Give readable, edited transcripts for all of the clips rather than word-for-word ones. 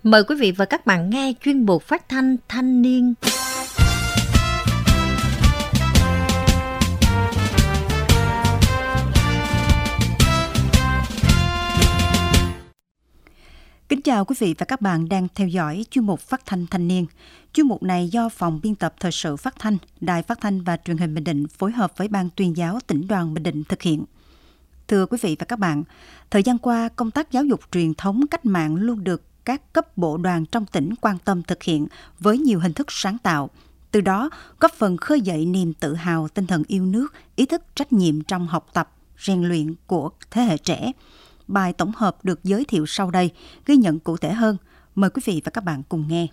Mời quý vị và các bạn nghe chuyên mục phát thanh thanh niên. Kính chào quý vị và các bạn đang theo dõi chuyên mục phát thanh thanh niên. Chuyên mục này do Phòng biên tập Thời sự Phát thanh, Đài Phát thanh và Truyền hình Bình Định phối hợp với Ban Tuyên giáo Tỉnh đoàn Bình Định thực hiện. Thưa quý vị và các bạn, thời gian qua, công tác giáo dục truyền thống cách mạng luôn được các cấp bộ đoàn trong tỉnh quan tâm thực hiện với nhiều hình thức sáng tạo. Từ đó, góp phần khơi dậy niềm tự hào, tinh thần yêu nước, ý thức trách nhiệm trong học tập, rèn luyện của thế hệ trẻ. Bài tổng hợp được giới thiệu sau đây, ghi nhận cụ thể hơn. Mời quý vị và các bạn cùng nghe.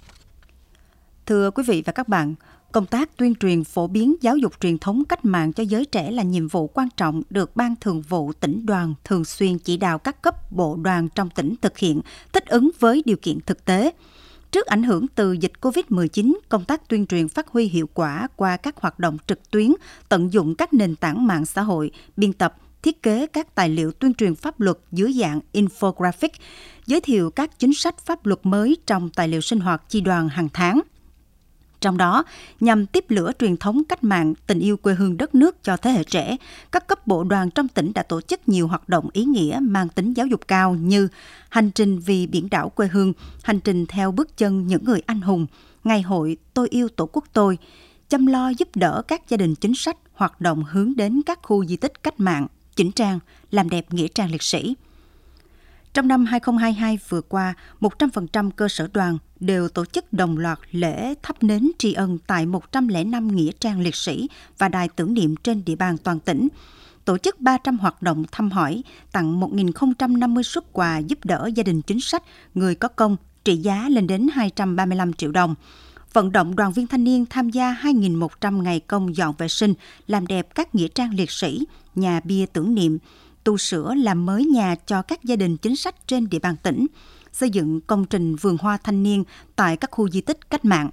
Thưa quý vị và các bạn, công tác tuyên truyền phổ biến giáo dục truyền thống cách mạng cho giới trẻ là nhiệm vụ quan trọng được Ban Thường vụ Tỉnh đoàn thường xuyên chỉ đạo các cấp bộ đoàn trong tỉnh thực hiện, thích ứng với điều kiện thực tế. Trước ảnh hưởng từ dịch COVID-19, công tác tuyên truyền phát huy hiệu quả qua các hoạt động trực tuyến, tận dụng các nền tảng mạng xã hội, biên tập, thiết kế các tài liệu tuyên truyền pháp luật dưới dạng infographic, giới thiệu các chính sách pháp luật mới trong tài liệu sinh hoạt chi đoàn hàng tháng. Trong đó, nhằm tiếp lửa truyền thống cách mạng, tình yêu quê hương đất nước cho thế hệ trẻ, các cấp bộ đoàn trong tỉnh đã tổ chức nhiều hoạt động ý nghĩa mang tính giáo dục cao như hành trình vì biển đảo quê hương, hành trình theo bước chân những người anh hùng, ngày hội Tôi yêu Tổ quốc tôi, chăm lo giúp đỡ các gia đình chính sách, hoạt động hướng đến các khu di tích cách mạng, chỉnh trang, làm đẹp nghĩa trang liệt sĩ. Trong năm 2022 vừa qua, 100% cơ sở đoàn đều tổ chức đồng loạt lễ thắp nến tri ân tại 105 nghĩa trang liệt sĩ và đài tưởng niệm trên địa bàn toàn tỉnh, tổ chức 300 hoạt động thăm hỏi, tặng 1.050 suất quà giúp đỡ gia đình chính sách, người có công, trị giá lên đến 235 triệu đồng. Vận động đoàn viên thanh niên tham gia 2.100 ngày công dọn vệ sinh, làm đẹp các nghĩa trang liệt sĩ, nhà bia tưởng niệm, tu sửa làm mới nhà cho các gia đình chính sách trên địa bàn tỉnh, xây dựng công trình vườn hoa thanh niên tại các khu di tích cách mạng.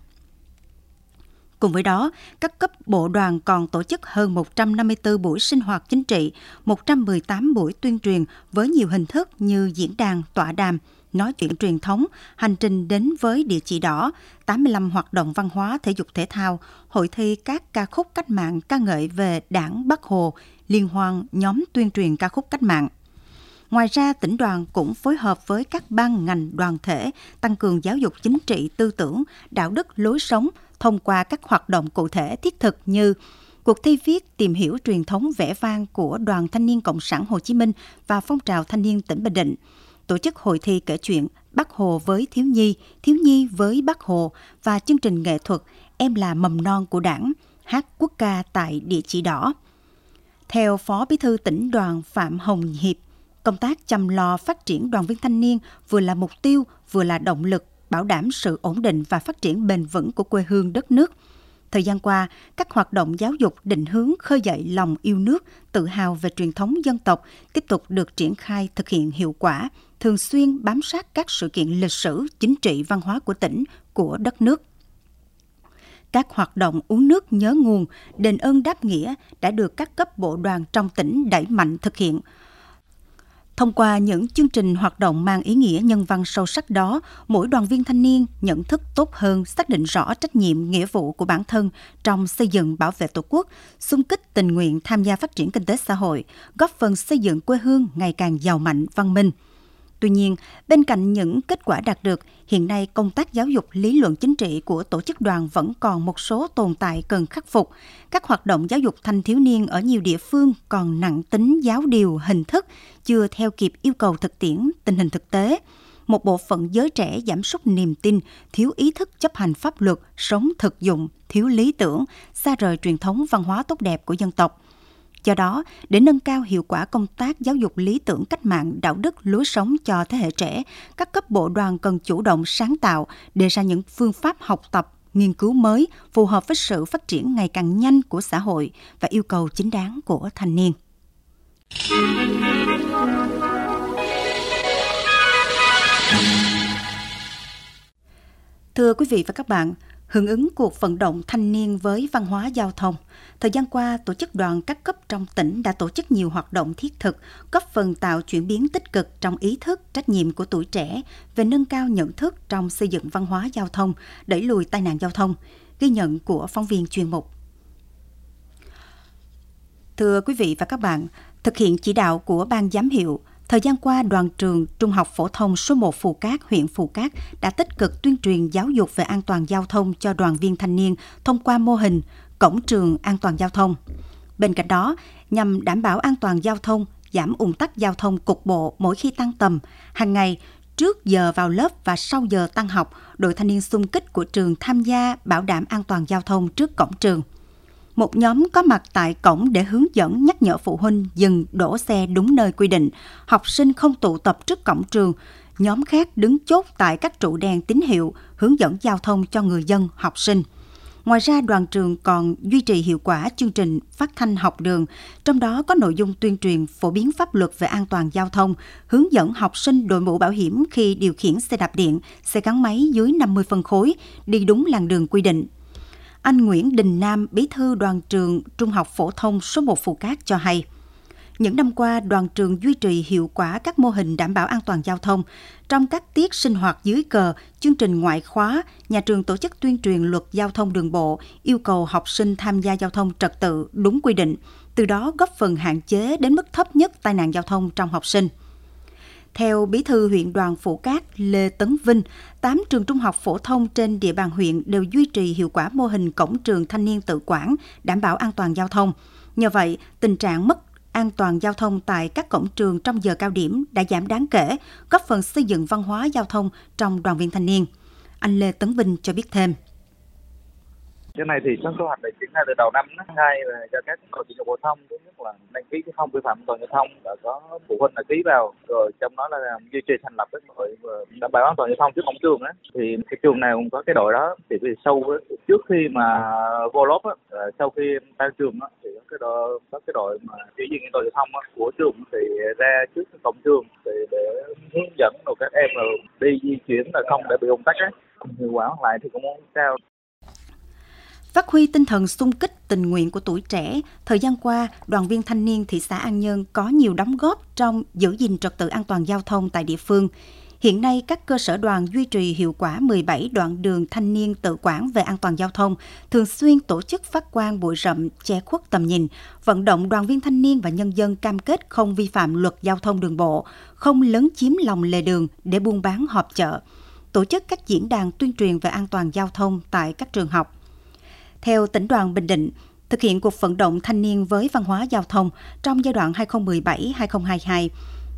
Cùng với đó, các cấp bộ đoàn còn tổ chức hơn 154 buổi sinh hoạt chính trị, 118 buổi tuyên truyền với nhiều hình thức như diễn đàn, tọa đàm, nói chuyện truyền thống, hành trình đến với địa chỉ đỏ, 85 hoạt động văn hóa thể dục thể thao, hội thi các ca khúc cách mạng ca ngợi về Đảng, Bác Hồ, liên hoan nhóm tuyên truyền ca khúc cách mạng. Ngoài ra, tỉnh đoàn cũng phối hợp với các ban ngành đoàn thể tăng cường giáo dục chính trị tư tưởng, đạo đức lối sống thông qua các hoạt động cụ thể thiết thực như cuộc thi viết tìm hiểu truyền thống vẻ vang của Đoàn Thanh niên Cộng sản Hồ Chí Minh và phong trào thanh niên tỉnh Bình Định, tổ chức hội thi kể chuyện Bác Hồ với thiếu nhi với Bác Hồ và chương trình nghệ thuật Em là mầm non của Đảng, hát quốc ca tại địa chỉ đỏ. Theo Phó Bí thư Tỉnh đoàn Phạm Hồng Hiệp, công tác chăm lo phát triển đoàn viên thanh niên vừa là mục tiêu, vừa là động lực bảo đảm sự ổn định và phát triển bền vững của quê hương đất nước. Thời gian qua, các hoạt động giáo dục định hướng khơi dậy lòng yêu nước, tự hào về truyền thống dân tộc tiếp tục được triển khai thực hiện hiệu quả, thường xuyên bám sát các sự kiện lịch sử, chính trị, văn hóa của tỉnh, của đất nước. Các hoạt động uống nước nhớ nguồn, đền ơn đáp nghĩa đã được các cấp bộ đoàn trong tỉnh đẩy mạnh thực hiện. Thông qua những chương trình hoạt động mang ý nghĩa nhân văn sâu sắc đó, mỗi đoàn viên thanh niên nhận thức tốt hơn, xác định rõ trách nhiệm, nghĩa vụ của bản thân trong xây dựng bảo vệ Tổ quốc, xung kích tình nguyện tham gia phát triển kinh tế xã hội, góp phần xây dựng quê hương ngày càng giàu mạnh, văn minh. Tuy nhiên, bên cạnh những kết quả đạt được, hiện nay công tác giáo dục lý luận chính trị của tổ chức đoàn vẫn còn một số tồn tại cần khắc phục. Các hoạt động giáo dục thanh thiếu niên ở nhiều địa phương còn nặng tính giáo điều, hình thức, chưa theo kịp yêu cầu thực tiễn, tình hình thực tế. Một bộ phận giới trẻ giảm sút niềm tin, thiếu ý thức chấp hành pháp luật, sống thực dụng, thiếu lý tưởng, xa rời truyền thống văn hóa tốt đẹp của dân tộc. Do đó, để nâng cao hiệu quả công tác giáo dục lý tưởng cách mạng, đạo đức, lối sống cho thế hệ trẻ, các cấp bộ đoàn cần chủ động sáng tạo, đề ra những phương pháp học tập, nghiên cứu mới phù hợp với sự phát triển ngày càng nhanh của xã hội và yêu cầu chính đáng của thanh niên. Thưa quý vị và các bạn, Hưởng ứng cuộc vận động thanh niên với văn hóa giao thông, thời gian qua, tổ chức đoàn các cấp trong tỉnh đã tổ chức nhiều hoạt động thiết thực, góp phần tạo chuyển biến tích cực trong ý thức, trách nhiệm của tuổi trẻ về nâng cao nhận thức trong xây dựng văn hóa giao thông, đẩy lùi tai nạn giao thông. Ghi nhận của phóng viên chuyên mục. Thưa quý vị và các bạn, thực hiện chỉ đạo của Ban giám hiệu, thời gian qua, đoàn trường Trung học phổ thông số 1 Phù Cát, huyện Phù Cát đã tích cực tuyên truyền giáo dục về an toàn giao thông cho đoàn viên thanh niên thông qua mô hình cổng trường an toàn giao thông. Bên cạnh đó, nhằm đảm bảo an toàn giao thông, giảm ùn tắc giao thông cục bộ mỗi khi tan tầm, hàng ngày, trước giờ vào lớp và sau giờ tan học, đội thanh niên xung kích của trường tham gia bảo đảm an toàn giao thông trước cổng trường. Một nhóm có mặt tại cổng để hướng dẫn nhắc nhở phụ huynh dừng đổ xe đúng nơi quy định, học sinh không tụ tập trước cổng trường. Nhóm khác đứng chốt tại các trụ đèn tín hiệu, hướng dẫn giao thông cho người dân, học sinh. Ngoài ra, đoàn trường còn duy trì hiệu quả chương trình phát thanh học đường, trong đó có nội dung tuyên truyền phổ biến pháp luật về an toàn giao thông, hướng dẫn học sinh đội mũ bảo hiểm khi điều khiển xe đạp điện, xe gắn máy dưới 50 phân khối, đi đúng làn đường quy định. Anh Nguyễn Đình Nam, bí thư đoàn trường Trung học phổ thông số 1 Phù Cát cho hay, những năm qua, đoàn trường duy trì hiệu quả các mô hình đảm bảo an toàn giao thông. Trong các tiết sinh hoạt dưới cờ, chương trình ngoại khóa, nhà trường tổ chức tuyên truyền luật giao thông đường bộ, yêu cầu học sinh tham gia giao thông trật tự đúng quy định, từ đó góp phần hạn chế đến mức thấp nhất tai nạn giao thông trong học sinh. Theo Bí thư huyện đoàn Phù Cát Lê Tấn Vinh, 8 trường trung học phổ thông trên địa bàn huyện đều duy trì hiệu quả mô hình cổng trường thanh niên tự quản, đảm bảo an toàn giao thông. Nhờ vậy, tình trạng mất an toàn giao thông tại các cổng trường trong giờ cao điểm đã giảm đáng kể, góp phần xây dựng văn hóa giao thông trong đoàn viên thanh niên. Anh Lê Tấn Vinh cho biết thêm. Cái này thì trong kế hoạch để triển khai từ đầu năm đó. Hai là cho các trường trung học phổ thông, thứ nhất là đăng ký cái không vi phạm an toàn giao thông, và có phụ huynh là ký vào, rồi trong đó là duy trì thành lập cái đội đảm bảo an toàn giao thông trước cổng trường đó. Thì cái trường nào cũng có cái đội đó. Thì sau trước khi mà vô lớp á, sau khi tan trường á, thì có cái đội mà chỉ riêng an toàn giao thông á, của trường thì ra trước cổng trường để hướng dẫn rồi các em là đi di chuyển là không để bị ùn tắc á. Hiệu quả lại thì cũng cao. Phát huy tinh thần xung kích tình nguyện của tuổi trẻ, thời gian qua, đoàn viên thanh niên thị xã An Nhơn có nhiều đóng góp trong giữ gìn trật tự an toàn giao thông tại địa phương. Hiện nay, các cơ sở đoàn duy trì hiệu quả 17 đoạn đường thanh niên tự quản về an toàn giao thông, thường xuyên tổ chức phát quang bụi rậm, che khuất tầm nhìn, vận động đoàn viên thanh niên và nhân dân cam kết không vi phạm luật giao thông đường bộ, không lấn chiếm lòng lề đường để buôn bán họp chợ, tổ chức các diễn đàn tuyên truyền về an toàn giao thông tại các trường học. Theo tỉnh đoàn Bình Định, thực hiện cuộc vận động thanh niên với văn hóa giao thông trong giai đoạn 2017-2022,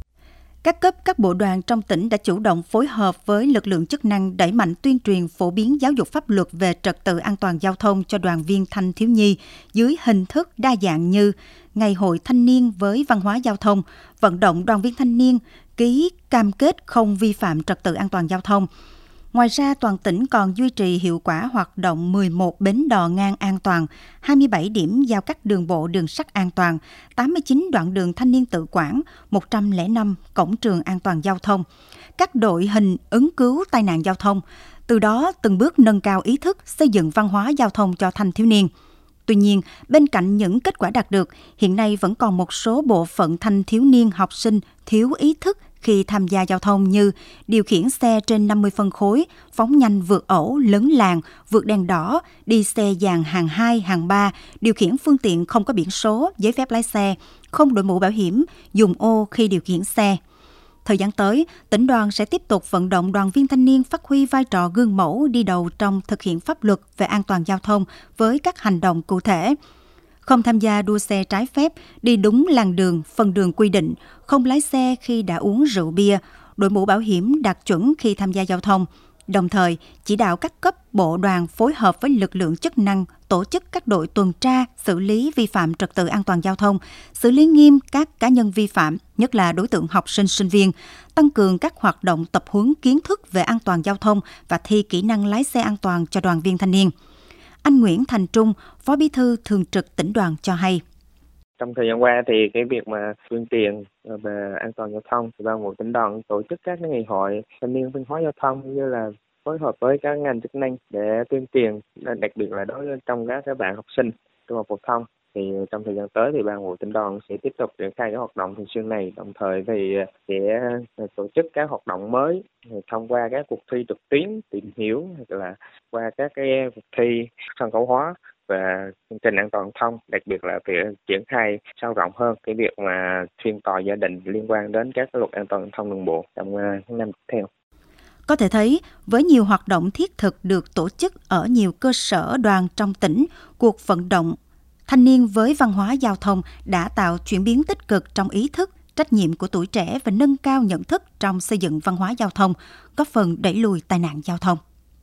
các cấp các bộ đoàn trong tỉnh đã chủ động phối hợp với lực lượng chức năng đẩy mạnh tuyên truyền phổ biến giáo dục pháp luật về trật tự an toàn giao thông cho đoàn viên thanh thiếu nhi dưới hình thức đa dạng như Ngày hội thanh niên với văn hóa giao thông, vận động đoàn viên thanh niên ký cam kết không vi phạm trật tự an toàn giao thông. Ngoài ra, toàn tỉnh còn duy trì hiệu quả hoạt động 11 bến đò ngang an toàn, 27 điểm giao cắt đường bộ đường sắt an toàn, 89 đoạn đường thanh niên tự quản, 105 cổng trường an toàn giao thông, các đội hình ứng cứu tai nạn giao thông, từ đó từng bước nâng cao ý thức xây dựng văn hóa giao thông cho thanh thiếu niên. Tuy nhiên, bên cạnh những kết quả đạt được, hiện nay vẫn còn một số bộ phận thanh thiếu niên học sinh thiếu ý thức khi tham gia giao thông như điều khiển xe trên 50 phân khối, phóng nhanh vượt ẩu, lấn làn, vượt đèn đỏ, đi xe dàn hàng 2, hàng 3, điều khiển phương tiện không có biển số, giấy phép lái xe, không đội mũ bảo hiểm, dùng ô khi điều khiển xe. Thời gian tới, tỉnh đoàn sẽ tiếp tục vận động đoàn viên thanh niên phát huy vai trò gương mẫu đi đầu trong thực hiện pháp luật về an toàn giao thông với các hành động cụ thể. Không tham gia đua xe trái phép, đi đúng làn đường, phần đường quy định, không lái xe khi đã uống rượu bia, đội mũ bảo hiểm đạt chuẩn khi tham gia giao thông. Đồng thời, chỉ đạo các cấp bộ đoàn phối hợp với lực lượng chức năng tổ chức các đội tuần tra, xử lý vi phạm trật tự an toàn giao thông, xử lý nghiêm các cá nhân vi phạm, nhất là đối tượng học sinh, sinh viên, tăng cường các hoạt động tập huấn kiến thức về an toàn giao thông và thi kỹ năng lái xe an toàn cho đoàn viên thanh niên. Anh Nguyễn Thành Trung, Phó Bí thư Thường trực tỉnh đoàn cho hay. Trong thời gian qua thì cái việc mà tuyên truyền về an toàn giao thông, Ban Bộ tỉnh đoàn tổ chức các ngày hội thanh niên văn hóa giao thông như là phối hợp với các ngành chức năng để tuyên truyền, đặc biệt là đối với trong các bạn học sinh trung học phổ thông. Thì trong thời gian tới thì Ban Thường vụ Tỉnh đoàn sẽ tiếp tục triển khai các hoạt động thường xuyên này, đồng thời thì sẽ tổ chức các hoạt động mới thông qua các cuộc thi trực tuyến tìm hiểu, hoặc là qua các cái cuộc thi sân khấu hóa và chương trình an toàn giao thông, đặc biệt là việc triển khai sâu rộng hơn cái việc mà phiên tòa gia đình liên quan đến các luật an toàn giao thông đường bộ trong những năm tiếp theo. Có thể thấy, với nhiều hoạt động thiết thực được tổ chức ở nhiều cơ sở đoàn trong tỉnh, cuộc vận động thanh niên với văn hóa giao thông đã tạo chuyển biến tích cực trong ý thức, trách nhiệm của tuổi trẻ và nâng cao nhận thức trong xây dựng văn hóa giao thông, góp phần đẩy lùi tai nạn giao thông.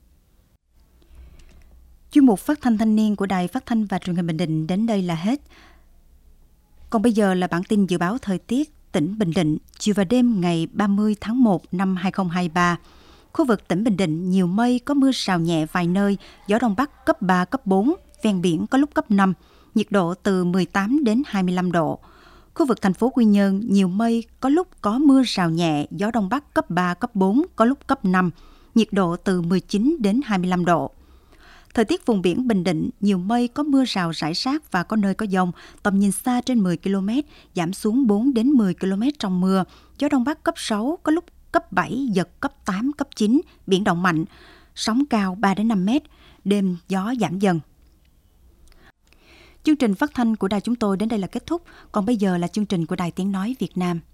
Chuyên mục Phát thanh thanh niên của Đài Phát thanh và Truyền hình Bình Định đến đây là hết. Còn bây giờ là bản tin dự báo thời tiết tỉnh Bình Định chiều và đêm ngày 30 tháng 1 năm 2023. Khu vực tỉnh Bình Định nhiều mây, có mưa rào nhẹ vài nơi, gió Đông Bắc cấp 3, cấp 4, ven biển có lúc cấp 5, nhiệt độ từ 18 đến 25 độ. Khu vực thành phố Quy Nhơn nhiều mây, có lúc có mưa rào nhẹ, gió Đông Bắc cấp 3, cấp 4, có lúc cấp 5, nhiệt độ từ 19 đến 25 độ. Thời tiết vùng biển Bình Định nhiều mây, có mưa rào rải rác và có nơi có dông, tầm nhìn xa trên 10 km, giảm xuống 4 đến 10 km trong mưa, gió Đông Bắc cấp 6, có lúc cấp 7, giật cấp 8, cấp 9, biển động mạnh, sóng cao 3 đến 5 mét, đêm gió giảm dần. Chương trình phát thanh của đài chúng tôi đến đây là kết thúc, còn bây giờ là chương trình của Đài Tiếng Nói Việt Nam.